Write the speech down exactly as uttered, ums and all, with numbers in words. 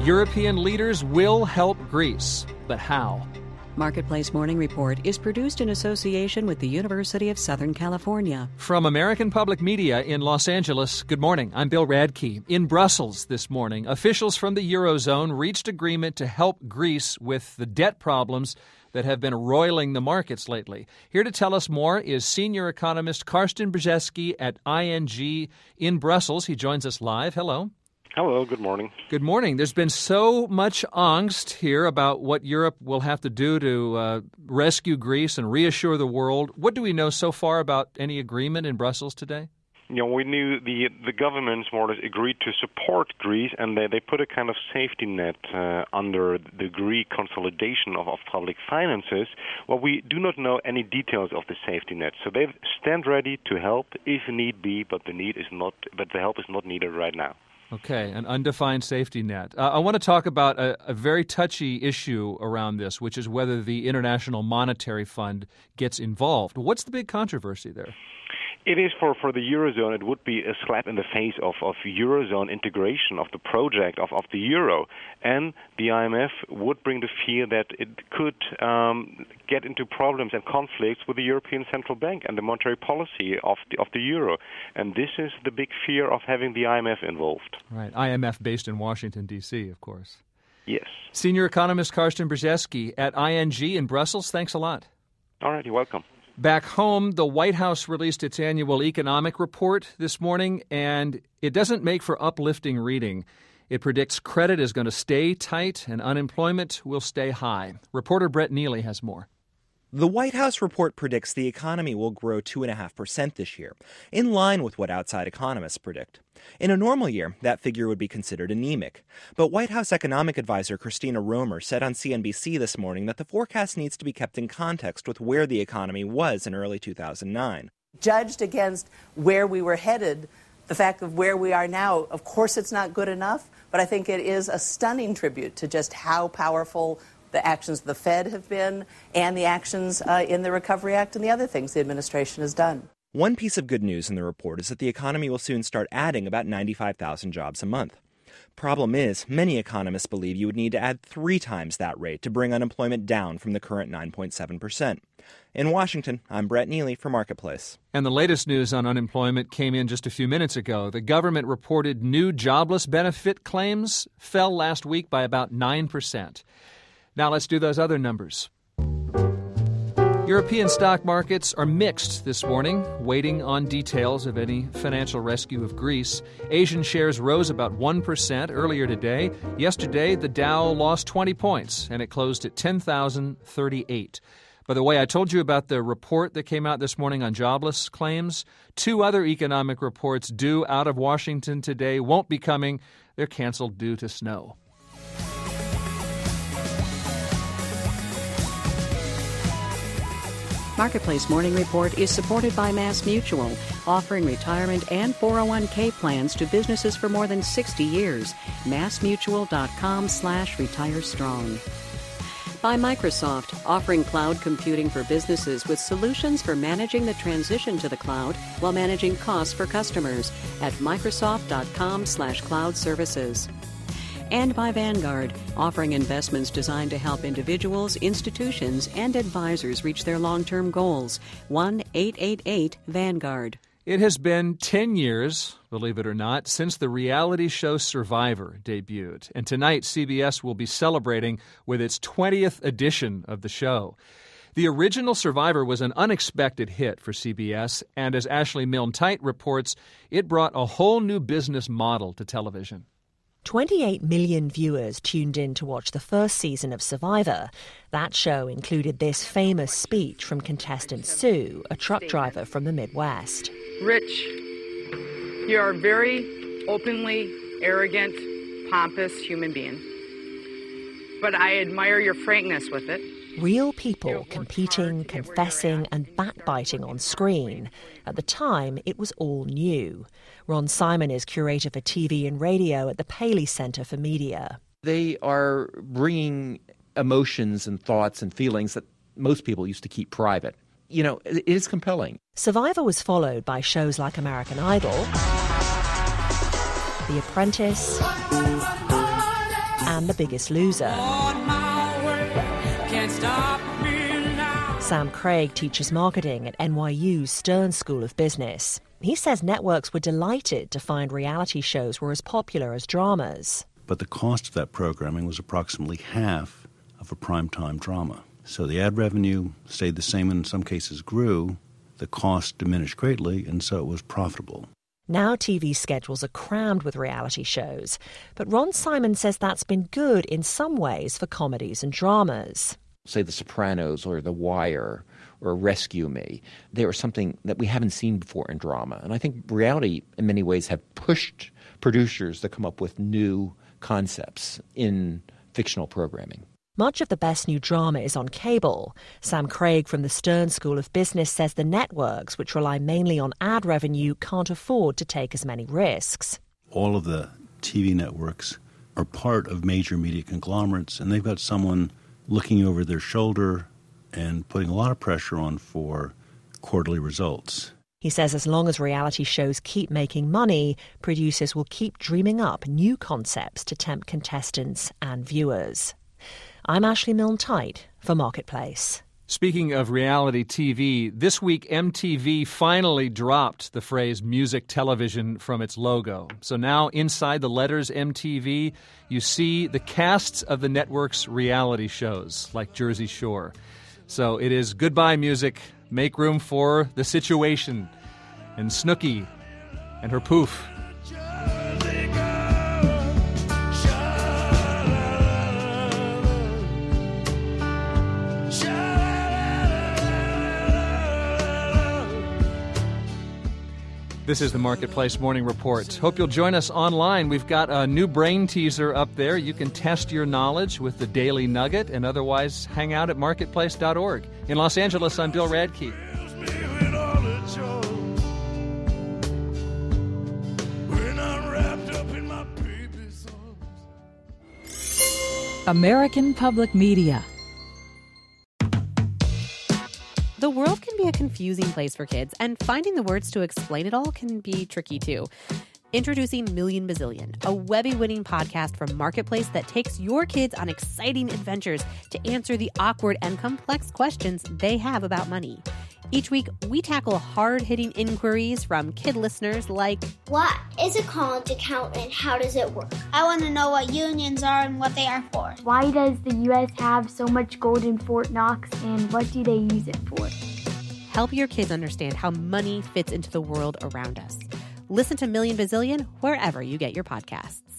European leaders will help Greece, but how? Marketplace Morning Report is produced in association with the University of Southern California. From American Public Media in Los Angeles, good morning. I'm Bill Radke. In Brussels this morning, officials from the Eurozone reached agreement to help Greece with the debt problems that have been roiling the markets lately. Here to tell us more is senior economist Carsten Brzeski at I N G in Brussels. He joins us live. Hello. Hello, good morning. Good morning. There's been so much angst here about what Europe will have to do to uh, rescue Greece and reassure the world. What do we know so far about any agreement in Brussels today? You know, we knew the the governments more or less agreed to support Greece, and they, they put a kind of safety net uh, under the Greek consolidation of, of public finances. Well, we do not know any details of the safety net, so they stand ready to help if need be, but the need is not, but the help is not needed right now. Okay, an undefined safety net. Uh, I want to talk about a, a very touchy issue around this, which is whether the International Monetary Fund gets involved. What's the big controversy there? It is for, for the Eurozone, it would be a slap in the face of, of Eurozone integration of the project of, of the Euro. And the I M F would bring the fear that it could um, get into problems and conflicts with the European Central Bank and the monetary policy of the, of the Euro. And this is the big fear of having the I M F involved. Right, I M F based in Washington, D C, of course. Yes. Senior economist Carsten Brzeski at I N G in Brussels, thanks a lot. All right, you're welcome. Back home, the White House released its annual economic report this morning, and it doesn't make for uplifting reading. It predicts credit is going to stay tight and unemployment will stay high. Reporter Brett Neely has more. The White House report predicts the economy will grow two point five percent this year, in line with what outside economists predict. In a normal year, that figure would be considered anemic. But White House economic advisor Christina Romer said on C N B C this morning that the forecast needs to be kept in context with where the economy was in early two thousand nine. Judged against where we were headed, the fact of where we are now, of course it's not good enough, but I think it is a stunning tribute to just how powerful the actions of the Fed have been, and the actions uh, in the Recovery Act and the other things the administration has done. One piece of good news in the report is that the economy will soon start adding about ninety-five thousand jobs a month. Problem is, many economists believe you would need to add three times that rate to bring unemployment down from the current nine point seven percent. In Washington, I'm Brett Neely for Marketplace. And the latest news on unemployment came in just a few minutes ago. The government reported new jobless benefit claims fell last week by about nine percent. Now let's do those other numbers. European stock markets are mixed this morning, waiting on details of any financial rescue of Greece. Asian shares rose about one percent earlier today. Yesterday, the Dow lost twenty points, and it closed at ten thousand thirty-eight. By the way, I told you about the report that came out this morning on jobless claims. Two other economic reports due out of Washington today won't be coming. They're canceled due to snow. Marketplace Morning Report is supported by MassMutual, offering retirement and four oh one k plans to businesses for more than sixty years. MassMutual.com slash retire strong. By Microsoft, offering cloud computing for businesses with solutions for managing the transition to the cloud while managing costs for customers at Microsoft.com slash cloud services. And by Vanguard, offering investments designed to help individuals, institutions, and advisors reach their long-term goals. one eight eight eight Vanguard. It has been ten years, believe it or not, since the reality show Survivor debuted. And tonight, C B S will be celebrating with its twentieth edition of the show. The original Survivor was an unexpected hit for C B S, and as Ashley Milne-Tite reports, it brought a whole new business model to television. twenty-eight million viewers tuned in to watch the first season of Survivor. That show included this famous speech from contestant Sue, a truck driver from the Midwest. Rich, you are a very openly arrogant, pompous human being. But I admire your frankness with it. Real people competing, confessing, and backbiting on screen. At the time, it was all new. Ron Simon is curator for T V and radio at the Paley Center for Media. They are bringing emotions and thoughts and feelings that most people used to keep private. You know, it is compelling. Survivor was followed by shows like American Idol, The Apprentice, and The Biggest Loser. Sam Craig teaches marketing at N Y U's Stern School of Business. He says networks were delighted to find reality shows were as popular as dramas. But the cost of that programming was approximately half of a primetime drama. So the ad revenue stayed the same and in some cases grew. The cost diminished greatly, and so it was profitable. Now T V schedules are crammed with reality shows. But Ron Simon says that's been good in some ways for comedies and dramas. Say The Sopranos or The Wire or Rescue Me. They are something that we haven't seen before in drama. And I think reality, in many ways, have pushed producers to come up with new concepts in fictional programming. Much of the best new drama is on cable. Sam Craig from the Stern School of Business says the networks, which rely mainly on ad revenue, can't afford to take as many risks. All of the T V networks are part of major media conglomerates, and they've got someone looking over their shoulder and putting a lot of pressure on for quarterly results. He says as long as reality shows keep making money, producers will keep dreaming up new concepts to tempt contestants and viewers. I'm Ashley Milne-Tite for Marketplace. Speaking of reality T V, this week M T V finally dropped the phrase music television from its logo. So now inside the letters M T V, you see the casts of the network's reality shows like Jersey Shore. So it is goodbye music, make room for The Situation and Snooki and her poof. This is the Marketplace Morning Report. Hope you'll join us online. We've got a new brain teaser up there. You can test your knowledge with the Daily Nugget and otherwise hang out at marketplace dot org. In Los Angeles, I'm Bill Radke. American Public Media. The world can be a confusing place for kids, and finding the words to explain it all can be tricky too. Introducing Million Bazillion, a Webby-winning podcast from Marketplace that takes your kids on exciting adventures to answer the awkward and complex questions they have about money. Each week, we tackle hard-hitting inquiries from kid listeners like, what is a college account and how does it work? I want to know what unions are and what they are for. Why does the U S have so much gold in Fort Knox and what do they use it for? Help your kids understand how money fits into the world around us. Listen to Million Bazillion wherever you get your podcasts.